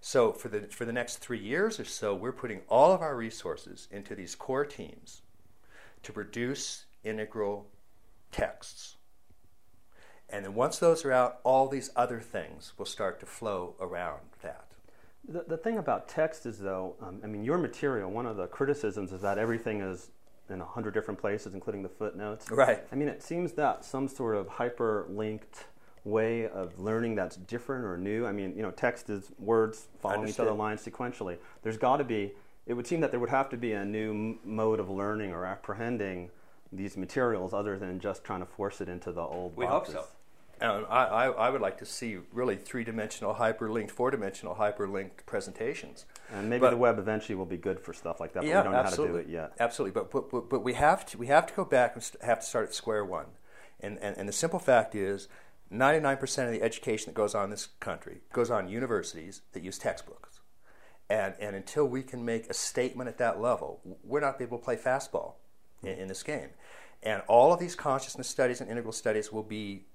So for the next 3 years or so, we're putting all of our resources into these core teams to produce integral texts. And then once those are out, all these other things will start to flow around that. The thing about text is, though, I mean, your material, one of the criticisms is that everything is in 100 different places, including the footnotes. Right. I mean, it seems that some sort of hyperlinked way of learning that's different or new. I mean, text is words following each other, lines sequentially. There's got to be, it would seem that there would have to be a new mode of learning or apprehending these materials other than just trying to force it into the old boxes. We hope so. I would like to see really three-dimensional hyperlinked, four-dimensional hyperlinked presentations. And maybe the web eventually will be good for stuff like that, but we don't know how to do it yet. Absolutely, but we have to go back and have to start at square one. And the simple fact is 99% of the education that goes on in this country goes on universities that use textbooks. And until we can make a statement at that level, we're not able to play fastball in this game. And all of these consciousness studies and integral studies will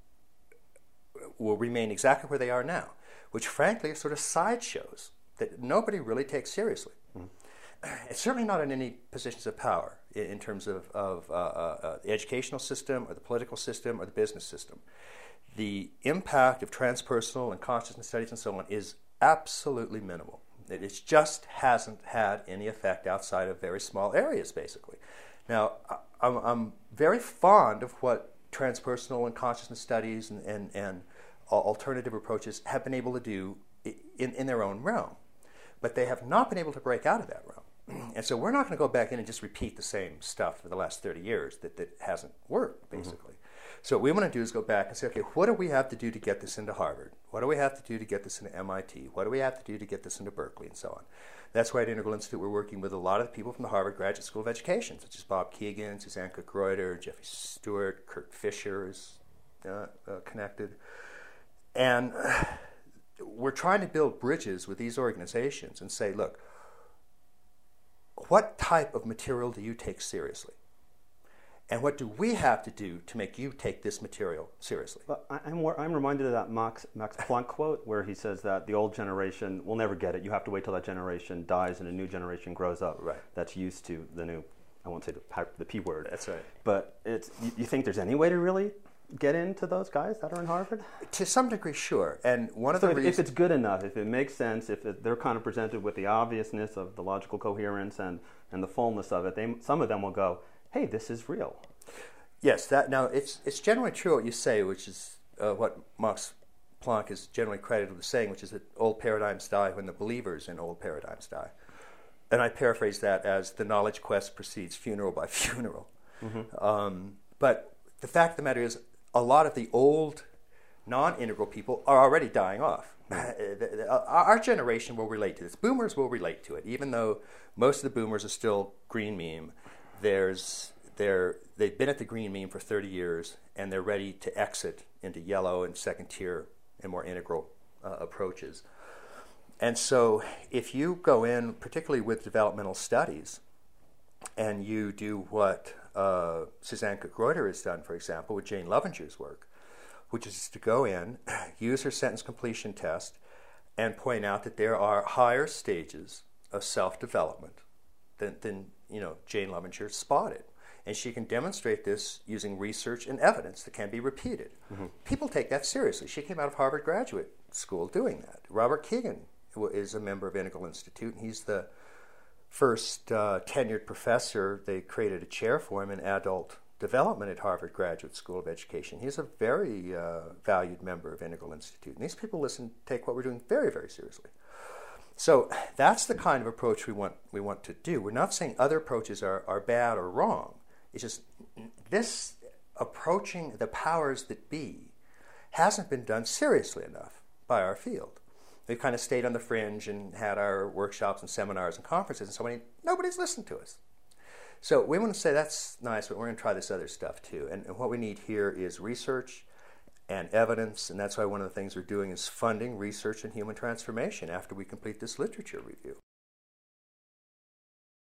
remain exactly where they are now, which frankly are sort of sideshows that nobody really takes seriously. It's certainly not in any positions of power in terms of the educational system or the political system or the business system. The impact of transpersonal and consciousness studies and so on is absolutely minimal. It just hasn't had any effect outside of very small areas, basically. Now, I'm very fond of what transpersonal and consciousness studies and alternative approaches have been able to do in their own realm. But they have not been able to break out of that realm. And so we're not going to go back in and just repeat the same stuff for the last 30 years that hasn't worked, basically. So what we want to do is go back and say, okay, what do we have to do to get this into Harvard? What do we have to do to get this into MIT? What do we have to do to get this into Berkeley and so on? That's why at Integral Institute we're working with a lot of the people from the Harvard Graduate School of Education, such as Bob Keegan, Suzanne Cook-Reuter, Jeffrey Stewart, Kurt Fisher is connected. And we're trying to build bridges with these organizations and say, look, what type of material do you take seriously? And what do we have to do to make you take this material seriously? But I'm reminded of that Max Planck quote where he says that the old generation will never get it. You have to wait till that generation dies and a new generation grows up that's used to the new, I won't say the P word. That's right. But you think there's any way to really get into those guys that are in Harvard? To some degree, sure. And one of the reasons, if it's good enough, if it makes sense, if they're kind of presented with the obviousness of the logical coherence and the fullness of it, some of them will go, hey, this is real. Yes, now it's generally true what you say, which is what Max Planck is generally credited with saying, which is that old paradigms die when the believers in old paradigms die. And I paraphrase that as the knowledge quest proceeds funeral by funeral. But the fact of the matter is, a lot of the old non-integral people are already dying off. Our generation will relate to this. Boomers will relate to it, even though most of the boomers are still green meme. They've been at the green meme for 30 years, and they're ready to exit into yellow and second tier and more integral approaches. And so if you go in, particularly with developmental studies, and you do what Suzanne Cook-Reuter has done, for example, with Jane Lovinger's work, which is to go in, use her sentence completion test, and point out that there are higher stages of self-development than Jane Lovinger spotted. And she can demonstrate this using research and evidence that can be repeated. People take that seriously. She came out of Harvard Graduate School doing that. Robert Keegan is a member of Integral Institute, and he's the first tenured professor. They created a chair for him in adult development at Harvard Graduate School of Education. He's a very valued member of Integral Institute. And these people take what we're doing very, very seriously. So that's the kind of approach we want to do. We're not saying other approaches are bad or wrong. It's just this approaching the powers that be hasn't been done seriously enough by our field. We've kind of stayed on the fringe and had our workshops and seminars and conferences and so on. Nobody's listened to us. So we want to say that's nice, but we're going to try this other stuff too. And what we need here is research and evidence, and that's why one of the things we're doing is funding research in human transformation after we complete this literature review.